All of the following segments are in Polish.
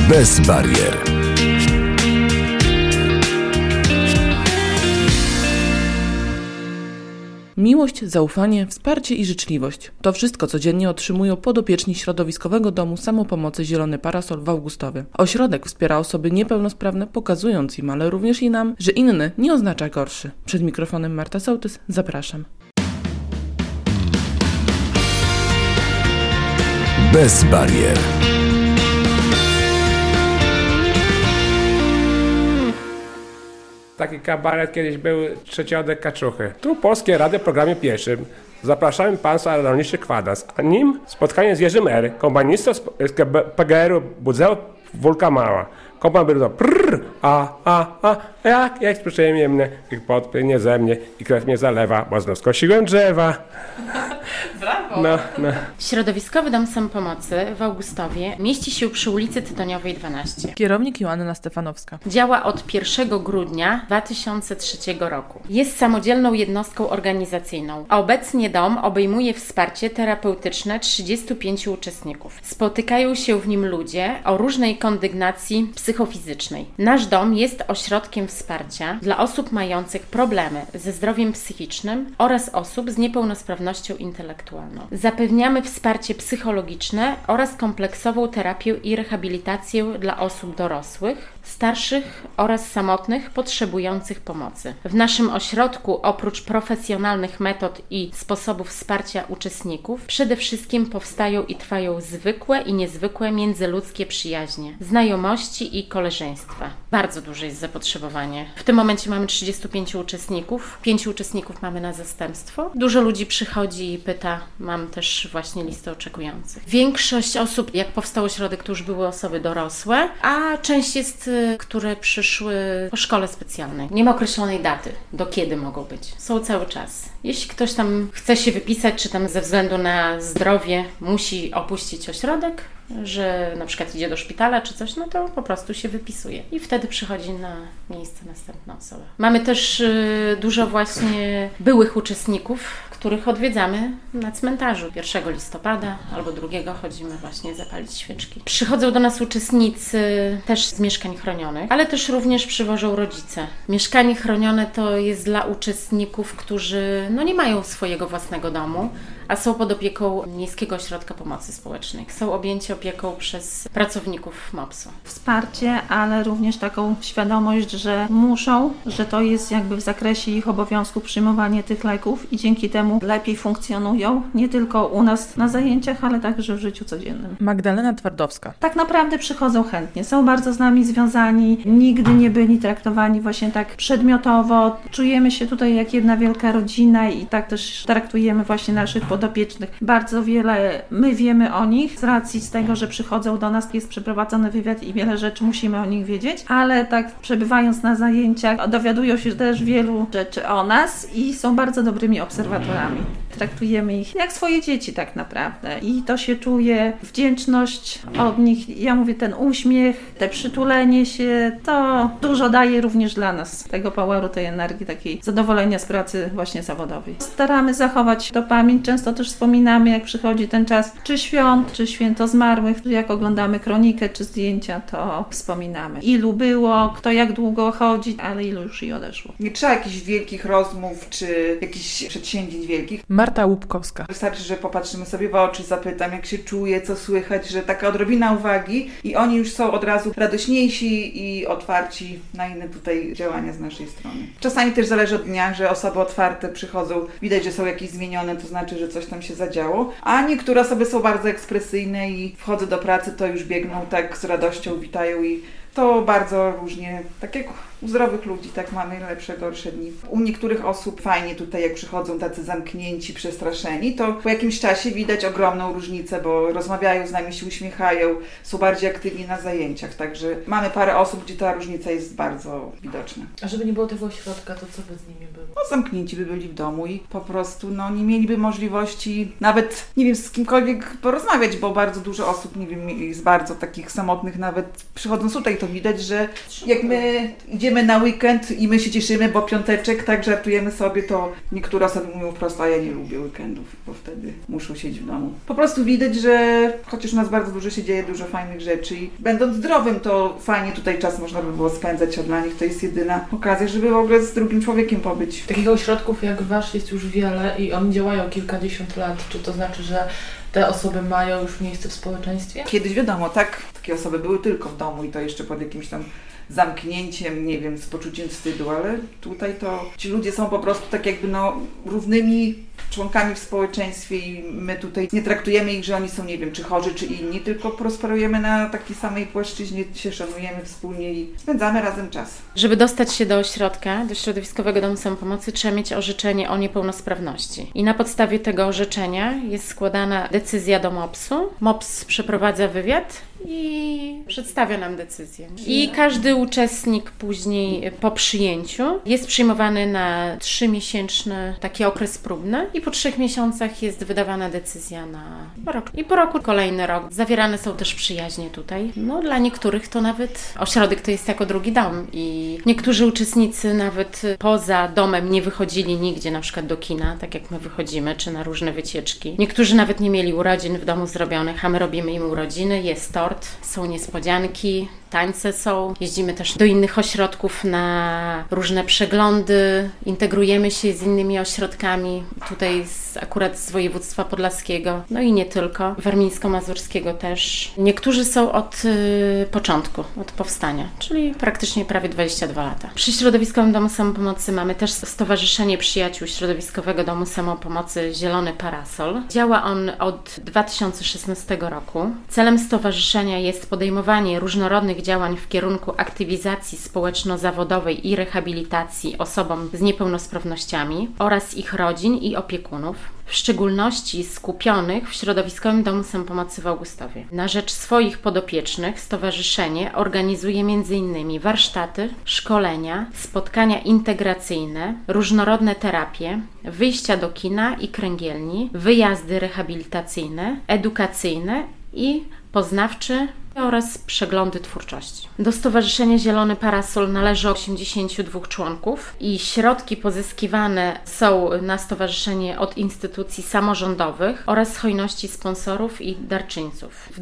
Bez barier. Miłość, zaufanie, wsparcie i życzliwość. To wszystko codziennie otrzymują podopieczni Środowiskowego Domu Samopomocy Zielony Parasol w Augustowie. Ośrodek wspiera osoby niepełnosprawne, pokazując im, ale również i nam, że inny nie oznacza gorszy. Przed mikrofonem Marta Sołtys, zapraszam. Bez barier. Taki kabaret kiedyś był Trzeciodek Kaczuchy. Tu Polskie Rady w programie pierwszym. Zapraszamy Państwa na rolniczy kwadrans, a nim spotkanie z Jerzym R., kombanistą z PGR-u Budzeł Wólka Mała. Kompan był to prrr, jak przyjemnie mnie, i podpłynie ze mnie i krew mnie zalewa, bo znów skosiłem drzewa. Brawo! No. Środowiskowy Dom Samopomocy w Augustowie mieści się przy ulicy Tytoniowej 12. Kierownik Joanna Stefanowska. Działa od 1 grudnia 2003 roku. Jest samodzielną jednostką organizacyjną. Obecnie dom obejmuje wsparcie terapeutyczne 35 uczestników. Spotykają się w nim ludzie o różnej kondygnacji psychofizycznej. Nasz dom jest ośrodkiem wsparcia dla osób mających problemy ze zdrowiem psychicznym oraz osób z niepełnosprawnością intelektualną. Zapewniamy wsparcie psychologiczne oraz kompleksową terapię i rehabilitację dla osób dorosłych, starszych oraz samotnych potrzebujących pomocy. W naszym ośrodku oprócz profesjonalnych metod i sposobów wsparcia uczestników przede wszystkim powstają i trwają zwykłe i niezwykłe międzyludzkie przyjaźnie, znajomości i koleżeństwa. Bardzo duże jest zapotrzebowanie. W tym momencie mamy 35 uczestników, 5 uczestników mamy na zastępstwo. Dużo ludzi przychodzi i pyta, mam też właśnie listę oczekujących. Większość osób, jak powstał ośrodek, to już były osoby dorosłe, a część jest, które przyszły po szkole specjalnej. Nie ma określonej daty, do kiedy mogą być. Są cały czas. Jeśli ktoś tam chce się wypisać, czy tam ze względu na zdrowie musi opuścić ośrodek, że na przykład idzie do szpitala czy coś, no to po prostu się wypisuje. I wtedy przychodzi na miejsce następna osoba. Mamy też dużo właśnie byłych uczestników, których odwiedzamy na cmentarzu. 1 listopada albo 2 chodzimy właśnie zapalić świeczki. Przychodzą do nas uczestnicy też z mieszkań chronionych, ale też również przywożą rodzice. Mieszkanie chronione to jest dla uczestników, którzy nie mają swojego własnego domu, a są pod opieką Miejskiego Ośrodka Pomocy Społecznej. Są objęci opieką przez pracowników MOPS-u. Wsparcie, ale również taką świadomość, że muszą, że to jest jakby w zakresie ich obowiązku przyjmowanie tych leków i dzięki temu lepiej funkcjonują, nie tylko u nas na zajęciach, ale także w życiu codziennym. Magdalena Twardowska. Tak naprawdę przychodzą chętnie, są bardzo z nami związani, nigdy nie byli traktowani właśnie tak przedmiotowo. Czujemy się tutaj jak jedna wielka rodzina i tak też traktujemy właśnie naszych podopiecznych. Bardzo wiele my wiemy o nich z racji z tego, że przychodzą do nas, jest przeprowadzony wywiad i wiele rzeczy musimy o nich wiedzieć, ale tak przebywając na zajęciach dowiadują się też wielu rzeczy o nas i są bardzo dobrymi obserwatorami. Traktujemy ich jak swoje dzieci tak naprawdę i to się czuje, wdzięczność od nich, ja mówię ten uśmiech, te przytulenie się, to dużo daje również dla nas, tego poweru, tej energii, takiej zadowolenia z pracy właśnie zawodowej. Staramy zachować to pamięć, często też wspominamy jak przychodzi ten czas, czy świąt, czy święto zmarłych, jak oglądamy kronikę, czy zdjęcia, to wspominamy. Ilu było, kto jak długo chodzi, ale ilu już i odeszło. Nie trzeba jakichś wielkich rozmów, czy jakichś przedsięwzięć wielkich. Marta Łupkowska. Wystarczy, że popatrzymy sobie w oczy, zapytam, jak się czuje, co słychać, że taka odrobina uwagi i oni już są od razu radośniejsi i otwarci na inne tutaj działania z naszej strony. Czasami też zależy od dnia, że osoby otwarte przychodzą, widać, że są jakieś zmienione, to znaczy, że coś tam się zadziało, a niektóre osoby są bardzo ekspresyjne i wchodzę do pracy, to już biegną tak z radością, witają i to bardzo różnie, tak jak u zdrowych ludzi, tak mamy lepsze, gorsze dni. U niektórych osób fajnie tutaj, jak przychodzą tacy zamknięci, przestraszeni, to po jakimś czasie widać ogromną różnicę, bo rozmawiają z nami, się uśmiechają, są bardziej aktywni na zajęciach, także mamy parę osób, gdzie ta różnica jest bardzo widoczna. A żeby nie było tego ośrodka, to co by z nimi było? Zamknięci by byli w domu i po prostu nie mieliby możliwości nawet, nie wiem, z kimkolwiek porozmawiać, bo bardzo dużo osób, nie wiem, jest bardzo takich samotnych, nawet przychodząc tutaj, to widać, że jak my idziemy idziemy na weekend i my się cieszymy, bo piąteczek, tak żartujemy sobie, to niektóre osoby mówią wprost, a ja nie lubię weekendów, bo wtedy muszą siedzieć w domu. Po prostu widać, że chociaż u nas bardzo dużo się dzieje, dużo fajnych rzeczy i będąc zdrowym, to fajnie tutaj czas można by było spędzać, a dla nich to jest jedyna okazja, żeby w ogóle z drugim człowiekiem pobyć. Takich ośrodków jak wasz jest już wiele i oni działają kilkadziesiąt lat. Czy to znaczy, że te osoby mają już miejsce w społeczeństwie? Kiedyś wiadomo, tak, takie osoby były tylko w domu i to jeszcze pod jakimś tam zamknięciem, nie wiem, z poczuciem wstydu, ale tutaj to ci ludzie są po prostu tak jakby równymi członkami w społeczeństwie i my tutaj nie traktujemy ich, że oni są, nie wiem, czy chorzy, czy inni, tylko prosperujemy na takiej samej płaszczyźnie, się szanujemy wspólnie i spędzamy razem czas. Żeby dostać się do ośrodka, do Środowiskowego Domu Samopomocy, trzeba mieć orzeczenie o niepełnosprawności. I na podstawie tego orzeczenia jest składana decyzja do MOPS-u. MOPS przeprowadza wywiad i przedstawia nam decyzję. I każdy uczestnik później po przyjęciu jest przyjmowany na 3-miesięczny taki okres próbny i po 3 miesiącach jest wydawana decyzja na rok. I po roku kolejny rok. Zawierane są też przyjaźnie tutaj. No dla niektórych to nawet ośrodek to jest jako drugi dom i niektórzy uczestnicy nawet poza domem nie wychodzili nigdzie, na przykład do kina, tak jak my wychodzimy, czy na różne wycieczki. Niektórzy nawet nie mieli urodzin w domu zrobionych, a my robimy im urodziny, jest tort, są niespodzianki, tańce są. Jeździmy też do innych ośrodków na różne przeglądy, integrujemy się z innymi ośrodkami, tutaj akurat z województwa podlaskiego, no i nie tylko, warmińsko-mazurskiego też. Niektórzy są od początku, od powstania, czyli praktycznie prawie 22 lata. Przy Środowiskowym Domu Samopomocy mamy też Stowarzyszenie Przyjaciół Środowiskowego Domu Samopomocy Zielony Parasol. Działa on od 2016 roku. Celem stowarzyszenia jest podejmowanie różnorodnych działań w kierunku aktywizacji społeczno-zawodowej i rehabilitacji osobom z niepełnosprawnościami oraz ich rodzin i opiekunów, w szczególności skupionych w Środowiskowym Domu Samopomocy w Augustowie. Na rzecz swoich podopiecznych stowarzyszenie organizuje m.in. warsztaty, szkolenia, spotkania integracyjne, różnorodne terapie, wyjścia do kina i kręgielni, wyjazdy rehabilitacyjne, edukacyjne i poznawcze oraz przeglądy twórczości. Do Stowarzyszenia Zielony Parasol należy 82 członków i środki pozyskiwane są na stowarzyszenie od instytucji samorządowych oraz hojności sponsorów i darczyńców. W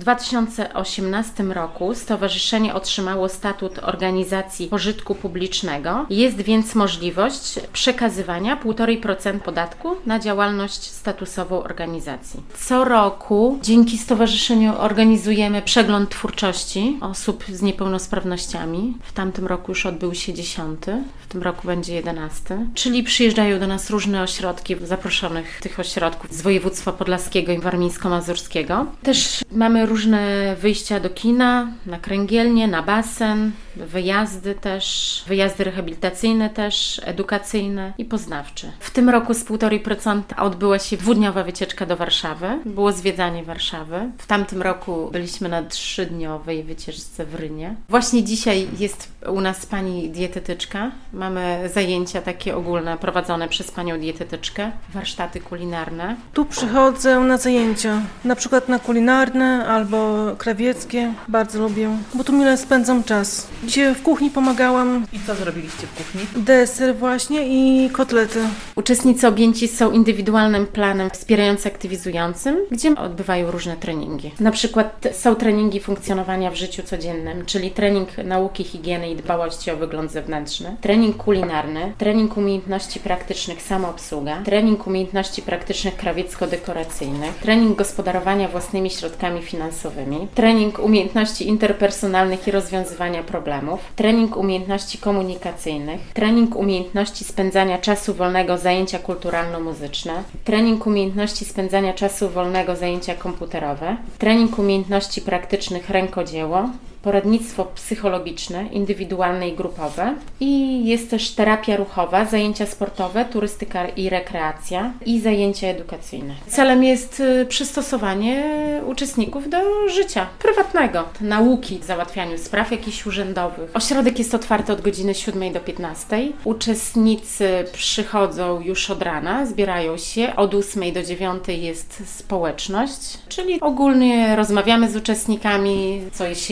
2018 roku stowarzyszenie otrzymało statut organizacji pożytku publicznego. Jest więc możliwość przekazywania 1,5% podatku na działalność statusową organizacji. Co roku dzięki stowarzyszeniu organizujemy przegląd twórczości osób z niepełnosprawnościami. W tamtym roku już odbył się 10, w tym roku będzie 11. Czyli przyjeżdżają do nas różne ośrodki, zaproszonych tych ośrodków z województwa podlaskiego i warmińsko-mazurskiego. Też mamy różne wyjścia do kina, na kręgielnię, na basen, wyjazdy też, wyjazdy rehabilitacyjne też, edukacyjne i poznawcze. W tym roku z 1,5% odbyła się 2-dniowa wycieczka do Warszawy. Było zwiedzanie Warszawy. W tamtym roku byliśmy na 3-dniowej wycieczce w Rynie. Właśnie dzisiaj jest u nas pani dietetyczka. Mamy zajęcia takie ogólne prowadzone przez panią dietetyczkę, warsztaty kulinarne. Tu przychodzę na zajęcia, na przykład na kulinarne albo krawieckie. Bardzo lubię, bo tu mile spędzam czas. Dzisiaj w kuchni pomagałam. I co zrobiliście w kuchni? Deser właśnie i kotlety. Uczestnicy objęci są indywidualnym planem wspierająco-aktywizującym, gdzie odbywają różne treningi. Na przykład są treningi funkcjonowania w życiu codziennym, czyli trening nauki, higieny i dbałości o wygląd zewnętrzny, trening kulinarny, trening umiejętności praktycznych samoobsługa, trening umiejętności praktycznych krawiecko-dekoracyjnych, trening gospodarowania własnymi środkami finansowymi, trening umiejętności interpersonalnych i rozwiązywania problemów, trening umiejętności komunikacyjnych, trening umiejętności spędzania czasu wolnego zajęcia kulturalno-muzyczne, trening umiejętności spędzania czasu wolnego zajęcia komputerowe, trening umiejętności praktycznych rękodzieło, poradnictwo psychologiczne, indywidualne i grupowe i jest też terapia ruchowa, zajęcia sportowe, turystyka i rekreacja i zajęcia edukacyjne. Celem jest przystosowanie uczestników do życia prywatnego, nauki w załatwianiu spraw jakichś urzędowych. Ośrodek jest otwarty od godziny 7 do 15. Uczestnicy przychodzą już od rana, zbierają się. Od 8 do 9 jest społeczność, czyli ogólnie rozmawiamy z uczestnikami, co się dzieje na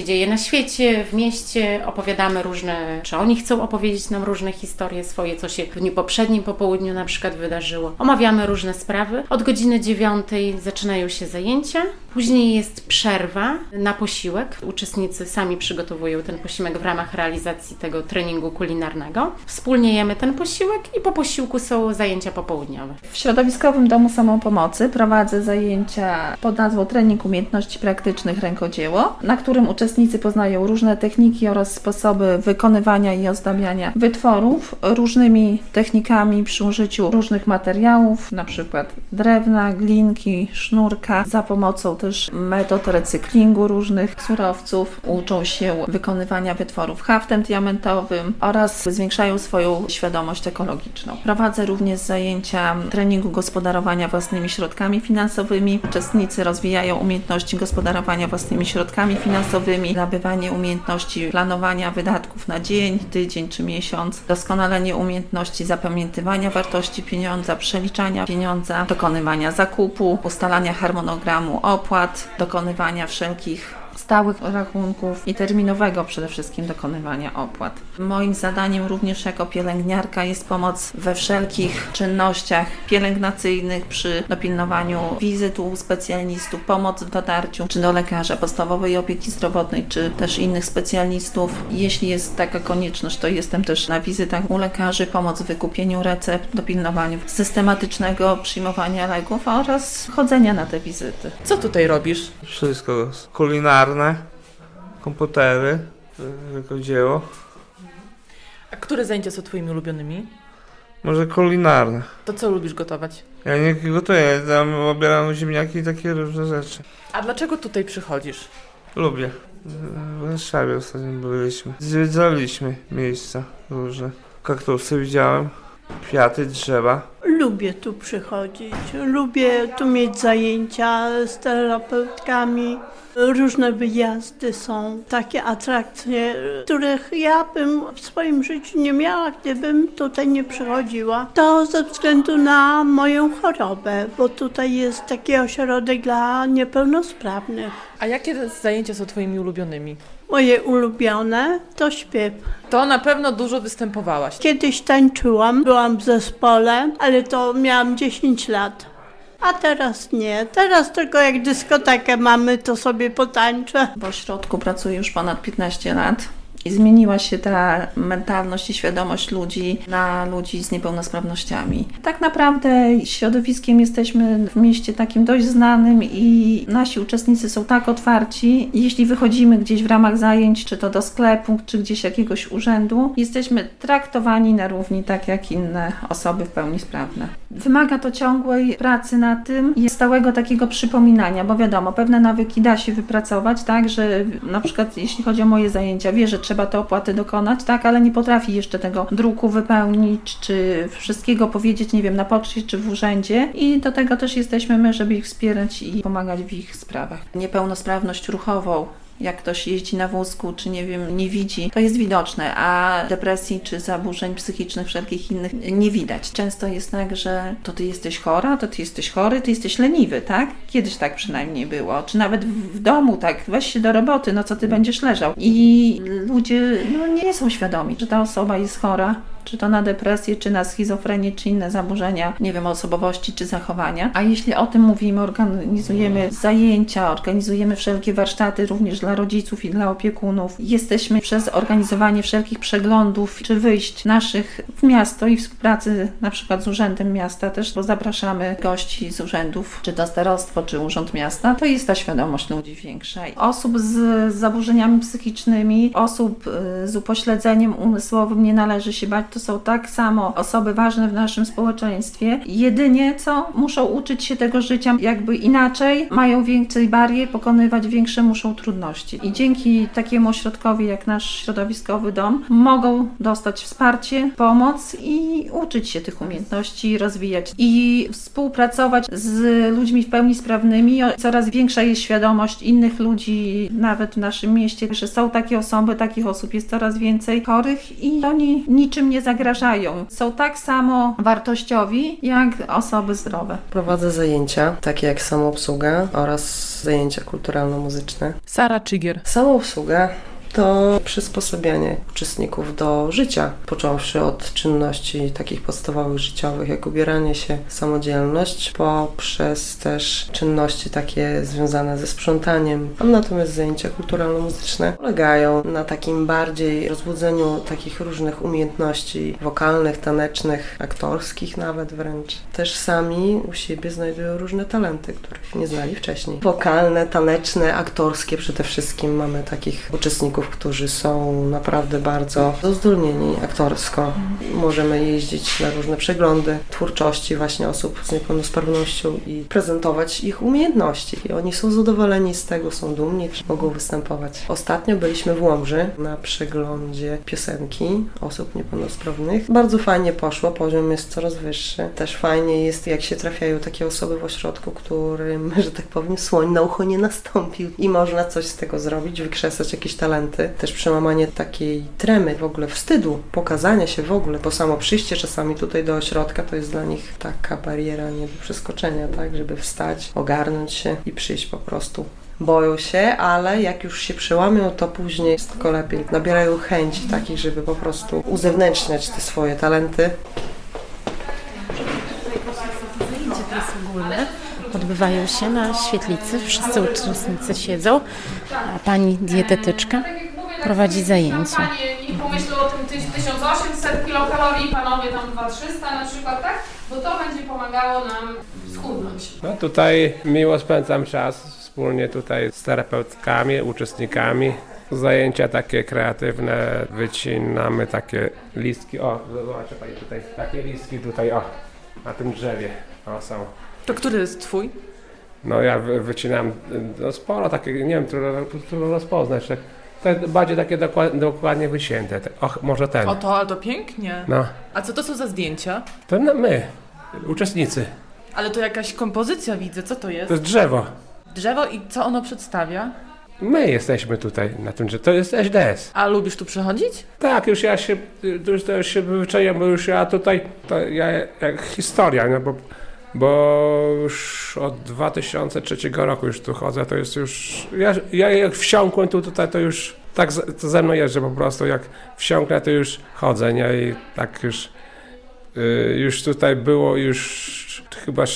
świecie, w mieście, opowiadamy różne, czy oni chcą opowiedzieć nam różne historie swoje, co się w dniu poprzednim po południu na przykład wydarzyło. Omawiamy różne sprawy. Od godziny 9 zaczynają się zajęcia, później jest przerwa na posiłek. Uczestnicy sami przygotowują ten posiłek w ramach realizacji tego treningu kulinarnego. Wspólnie jemy ten posiłek i po posiłku są zajęcia popołudniowe. W Środowiskowym Domu Samopomocy prowadzę zajęcia pod nazwą Trening Umiejętności Praktycznych Rękodzieło, na którym uczestnicy poznają różne techniki oraz sposoby wykonywania i ozdabiania wytworów różnymi technikami przy użyciu różnych materiałów, na przykład drewna, glinki, sznurka, za pomocą też metod recyklingu różnych surowców. Uczą się wykonywania wytworów haftem diamentowym oraz zwiększają swoją świadomość ekologiczną. Prowadzę również zajęcia treningu gospodarowania własnymi środkami finansowymi. Uczestnicy rozwijają umiejętności gospodarowania własnymi środkami finansowymi, nabywanie umiejętności planowania wydatków na dzień, tydzień czy miesiąc, doskonalenie umiejętności zapamiętywania wartości pieniądza, przeliczania pieniądza, dokonywania zakupu, ustalania harmonogramu opłat, dokonywania wszelkich stałych rachunków i terminowego przede wszystkim dokonywania opłat. Moim zadaniem również jako pielęgniarka jest pomoc we wszelkich czynnościach pielęgnacyjnych przy dopilnowaniu wizyt u specjalistów, pomoc w dotarciu czy do lekarza podstawowej opieki zdrowotnej, czy też innych specjalistów. Jeśli jest taka konieczność, to jestem też na wizytach u lekarzy, pomoc w wykupieniu recept, dopilnowaniu systematycznego przyjmowania leków oraz chodzenia na te wizyty. Co tutaj robisz? Wszystko. Kulinarne, komputery, rękodzieło. A które zajęcia są twoimi ulubionymi? Może kulinarne. To co lubisz gotować? Ja nie gotuję, tam obieram ziemniaki i takie różne rzeczy. A dlaczego tutaj przychodzisz? Lubię. W Warszawie ostatnio byliśmy. Zwiedzaliśmy miejsca różne. Kaktusy widziałem, kwiaty, drzewa. Lubię tu przychodzić, lubię tu mieć zajęcia z terapeutkami. Różne wyjazdy są, takie atrakcje, których ja bym w swoim życiu nie miała, gdybym tutaj nie przychodziła. To ze względu na moją chorobę, bo tutaj jest taki ośrodek dla niepełnosprawnych. A jakie zajęcia są twoimi ulubionymi? Moje ulubione to śpiew. To na pewno dużo występowałaś. Kiedyś tańczyłam, byłam w zespole, ale to miałam 10 lat. A teraz nie. Teraz tylko jak dyskotekę mamy, to sobie potańczę. W ośrodku pracuję już ponad 15 lat. I zmieniła się ta mentalność i świadomość ludzi na ludzi z niepełnosprawnościami. Tak naprawdę środowiskiem jesteśmy w mieście takim dość znanym i nasi uczestnicy są tak otwarci. Jeśli wychodzimy gdzieś w ramach zajęć, czy to do sklepu, czy gdzieś jakiegoś urzędu, jesteśmy traktowani na równi, tak jak inne osoby w pełni sprawne. Wymaga to ciągłej pracy nad tym i stałego takiego przypominania, bo wiadomo, pewne nawyki da się wypracować, tak, że na przykład jeśli chodzi o moje zajęcia, wie, że trzeba te opłaty dokonać, tak, ale nie potrafi jeszcze tego druku wypełnić, czy wszystkiego powiedzieć, nie wiem, na poczcie, czy w urzędzie i do tego też jesteśmy my, żeby ich wspierać i pomagać w ich sprawach. Niepełnosprawność ruchową, jak ktoś jeździ na wózku, czy nie wiem, nie widzi, to jest widoczne, a depresji czy zaburzeń psychicznych, wszelkich innych nie widać. Często jest tak, że to ty jesteś chora, to ty jesteś chory, ty jesteś leniwy, tak? Kiedyś tak przynajmniej było. Czy nawet w domu, tak, weź się do roboty, no co ty będziesz leżał. I ludzie nie są świadomi, że ta osoba jest chora, czy to na depresję, czy na schizofrenię, czy inne zaburzenia, nie wiem, osobowości, czy zachowania. A jeśli o tym mówimy, organizujemy zajęcia, organizujemy wszelkie warsztaty również dla rodziców i dla opiekunów. Jesteśmy przez organizowanie wszelkich przeglądów, czy wyjść naszych w miasto i współpracy na przykład z Urzędem Miasta też, bo zapraszamy gości z urzędów, czy to starostwo, czy Urząd Miasta, to jest ta świadomość ludzi większa. Osób z zaburzeniami psychicznymi, osób z upośledzeniem umysłowym nie należy się bać. To są tak samo osoby ważne w naszym społeczeństwie. Jedynie co muszą uczyć się tego życia jakby inaczej, mają więcej barier, pokonywać większe muszą trudności. I dzięki takiemu ośrodkowi jak nasz środowiskowy dom mogą dostać wsparcie, pomoc i uczyć się tych umiejętności, rozwijać i współpracować z ludźmi w pełni sprawnymi. Coraz większa jest świadomość innych ludzi, nawet w naszym mieście, że są takie osoby, takich osób jest coraz więcej chorych i oni niczym nie zagrażają. Są tak samo wartościowi jak osoby zdrowe. Prowadzę zajęcia, takie jak samoobsługa oraz zajęcia kulturalno-muzyczne. Sara Czygier. Samoobsługa to przysposabianie uczestników do życia, począwszy od czynności takich podstawowych życiowych, jak ubieranie się, samodzielność, poprzez też czynności takie związane ze sprzątaniem. Natomiast zajęcia kulturalno-muzyczne polegają na takim bardziej rozbudzeniu takich różnych umiejętności wokalnych, tanecznych, aktorskich nawet wręcz. Też sami u siebie znajdują różne talenty, których nie znali wcześniej. Wokalne, taneczne, aktorskie przede wszystkim. Mamy takich uczestników, którzy są naprawdę bardzo uzdolnieni aktorsko. Możemy jeździć na różne przeglądy twórczości właśnie osób z niepełnosprawnością i prezentować ich umiejętności. I oni są zadowoleni z tego, są dumni, że mogą występować. Ostatnio byliśmy w Łomży na przeglądzie piosenki osób niepełnosprawnych. Bardzo fajnie poszło, poziom jest coraz wyższy. Też fajnie jest, jak się trafiają takie osoby w ośrodku, którym, że tak powiem, słoń na ucho nie nastąpił i można coś z tego zrobić, wykrzesać jakieś talenty. Też przełamanie takiej tremy, w ogóle wstydu, pokazania się w ogóle, bo samo przyjście czasami tutaj do ośrodka to jest dla nich taka bariera nie do przeskoczenia, tak, żeby wstać, ogarnąć się i przyjść po prostu. Boją się, ale jak już się przełamią, to później jest tylko lepiej. Nabierają chęci takiej, żeby po prostu uzewnętrzniać te swoje talenty. Zajęcia teraz ogólne odbywają się na świetlicy. Wszyscy uczestnicy siedzą, a pani dietetyczka prowadzi zajęcia. Panie nie pomyślą o tym 1800 kilokalorii, panowie tam 2300 na przykład, tak? Bo to będzie pomagało nam schudnąć. No tutaj miło spędzam czas wspólnie tutaj z terapeutkami, uczestnikami. Zajęcia takie kreatywne, wycinamy takie listki. O, zobaczcie pani tutaj, takie listki tutaj, o, na tym drzewie, o, są. To który jest twój? No ja wycinam no, sporo takich, nie wiem, trudno rozpoznać. To jest bardziej takie dokładnie wycięte. Och, może ten. O to, ale to pięknie. No. A co to są za zdjęcia? To my, uczestnicy. Ale to jakaś kompozycja widzę, co to jest? To jest drzewo. Drzewo i co ono przedstawia? My jesteśmy tutaj na tym drzewie, to jest SDS. A lubisz tu przychodzić? Tak, już ja się wyczaiłem, bo już ja tutaj, to ja jak historia, no bo już od 2003 roku już tu chodzę, to jest już, ja jak wsiąkłem tutaj, to już tak to ze mną jest, że po prostu jak wsiąknę, to już chodzę, nie? I tak już tutaj było już chyba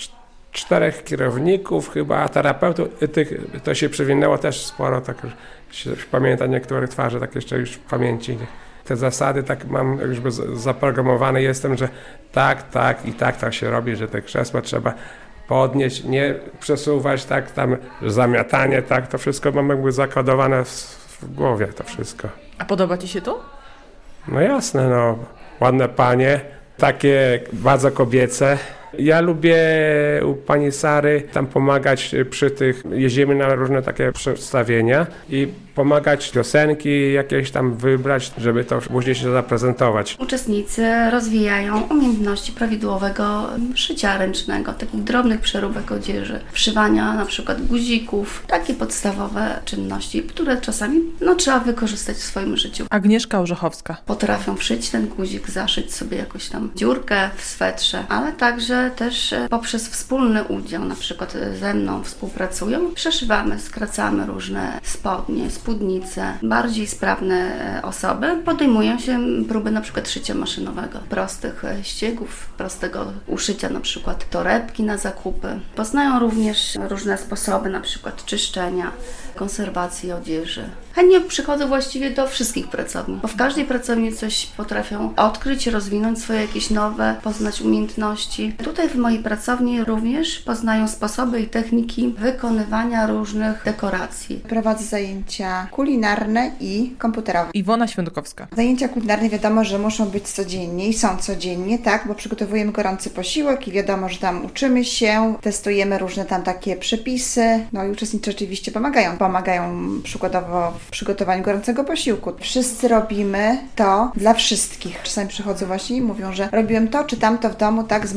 4 kierowników, chyba, a terapeutów, to się przewinęło też sporo, tak już pamiętam niektóre twarze, tak jeszcze już w pamięci. Te zasady tak mam już zaprogramowany jestem, że tak się robi, że te krzesła trzeba podnieść, nie przesuwać, tak tam zamiatanie, tak, to wszystko mam jakby zakodowane w głowie, to wszystko. A podoba ci się tu? No jasne, no, ładne panie, takie bardzo kobiece. Ja lubię u pani Sary tam pomagać przy tych, jeździmy na różne takie przedstawienia i pomagać piosenki jakieś tam wybrać, żeby to później się zaprezentować. Uczestnicy rozwijają umiejętności prawidłowego szycia ręcznego, takich drobnych przeróbek odzieży, wszywania na przykład guzików, takie podstawowe czynności, które czasami trzeba wykorzystać w swoim życiu. Agnieszka Orzechowska. Potrafią wszyć ten guzik, zaszyć sobie jakąś tam dziurkę w swetrze, ale także też poprzez wspólny udział, na przykład ze mną współpracują, przeszywamy, skracamy różne spodnie, spódnice. Bardziej sprawne osoby podejmują się próby na przykład szycia maszynowego, prostych ściegów, prostego uszycia na przykład torebki na zakupy. Poznają również różne sposoby na przykład czyszczenia, konserwacji odzieży. Chętnie przychodzę właściwie do wszystkich pracowni, bo w każdej pracowni coś potrafią odkryć, rozwinąć swoje jakieś nowe, poznać umiejętności. Tutaj w mojej pracowni również poznają sposoby i techniki wykonywania różnych dekoracji. Prowadzę zajęcia kulinarne i komputerowe. Iwona Świątkowska. Zajęcia kulinarne wiadomo, że muszą być codziennie i są codziennie, tak, bo przygotowujemy gorący posiłek i wiadomo, że tam uczymy się, testujemy różne tam takie przepisy, no i uczestnicy oczywiście pomagają przykładowo w przygotowaniu gorącego posiłku. Wszyscy robimy to dla wszystkich. Czasami przychodzą właśnie i mówią, że robiłem to czy tamto w domu, tak, z mamą czy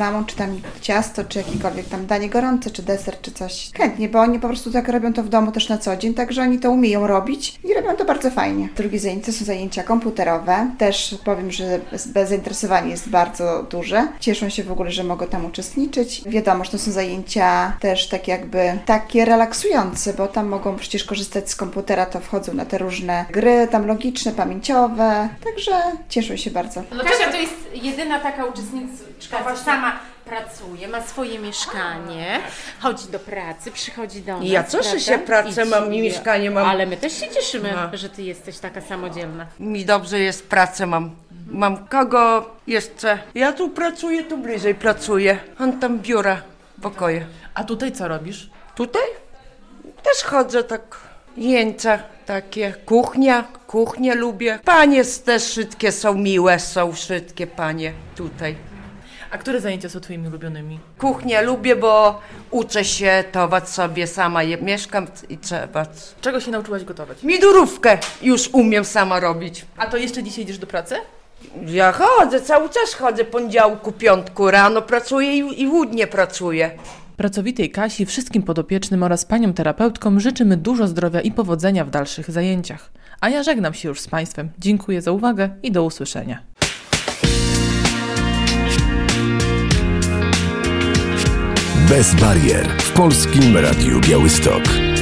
tam ciasto, czy jakiekolwiek tam danie gorące, czy deser, czy coś. Chętnie, bo oni po prostu tak robią to w domu też na co dzień, także oni to umieją robić i robią to bardzo fajnie. Drugie zajęcia są zajęcia komputerowe. Też powiem, że zainteresowanie jest bardzo duże. Cieszą się w ogóle, że mogą tam uczestniczyć. Wiadomo, że to są zajęcia też tak jakby takie relaksujące, bo tam mogą przecież korzystać z komputera, to wchodzą na te różne gry, tam logiczne, pamięciowe, także cieszą się bardzo. Kasia to jest jedyna taka uczestniczka, co sama pracuje, ma swoje mieszkanie, chodzi do pracy, przychodzi do nas. Ja cieszę się, pracę mam i mieszkanie mam. Ale my też się cieszymy, że ty jesteś taka samodzielna. Mi dobrze jest, pracę mam. Mam kogo jeszcze? Ja tu pracuję, tu bliżej pracuję. On tam biura, pokoje. A tutaj co robisz? Tutaj? Też chodzę tak, jęca takie, kuchnię lubię. Panie też wszystkie są miłe, są wszystkie panie tutaj. A które zajęcia są twoimi ulubionymi? Kuchnię lubię, bo uczę się gotować sobie sama, mieszkam i trzeba. Czego się nauczyłaś gotować? Midurówkę już umiem sama robić. A to jeszcze dzisiaj idziesz do pracy? Ja chodzę, cały czas chodzę, poniedziałku, piątku, rano pracuję i łudnie pracuję. Pracowitej Kasi, wszystkim podopiecznym oraz paniom terapeutkom życzymy dużo zdrowia i powodzenia w dalszych zajęciach. A ja żegnam się już z Państwem. Dziękuję za uwagę i do usłyszenia. Bez barier w Polskim Radiu Białystok.